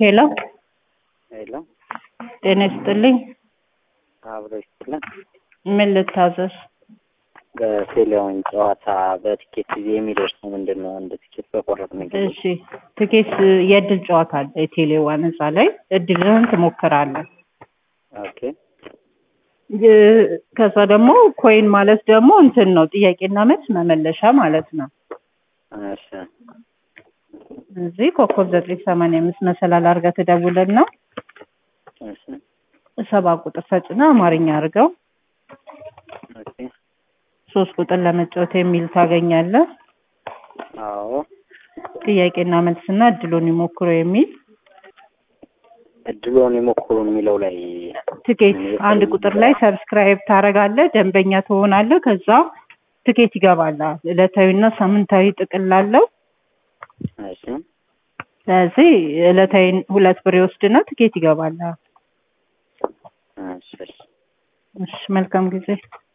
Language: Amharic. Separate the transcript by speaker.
Speaker 1: ሄሎ
Speaker 2: ሄሎ
Speaker 1: ጤና ይስጥልኝ።
Speaker 2: አብሮ ይስጥልን።
Speaker 1: ምን ልታዘዝ?
Speaker 2: በቴሌውን ጨዋታ በቲኬት የሚደርሰው ምንድን ነው? አንድ ቲኬት በቆረጥ ነው።
Speaker 1: እሺ ትኬት የእድል ጨዋታ አለ። የቴሌዋ ነፃ ላይ እድልህን ትሞክራለህ።
Speaker 2: ኦኬ።
Speaker 1: ከዛ ደግሞ ኮይን ማለት ደግሞ እንትን ነው፣ ጥያቄና መልስ መመለሻ ማለት ነው።
Speaker 2: እሺ
Speaker 1: እዚህ ኮከብ 985 መሰላል አድርገህ ትደውልና
Speaker 2: እሺ
Speaker 1: 7 ቁጥር ተጭና አማርኛ አድርገው
Speaker 2: ኦኬ
Speaker 1: 3 ቁጥር ለመጫወት የሚል ታገኛለህ።
Speaker 2: አዎ
Speaker 1: ጥያቄና መልስና እድሉን ይሞክሩ የሚል
Speaker 2: እድሉን ይሞክሩ የሚለው ላይ
Speaker 1: ትኬት 1 ቁጥር ላይ ሰብስክራይብ ታደርጋለህ፣ ደንበኛ ትሆናለህ። ከዛ ትኬት ይገባልሃል። ዕለታዊና ሳምንታዊ ጥቅል አለው።
Speaker 2: እሺ
Speaker 1: ስለዚህ ዕለታዊ 2 ብር ይወስድና ትኬት ይገባልሃል።
Speaker 2: እሺ
Speaker 1: እሺ መልካም ጊዜ።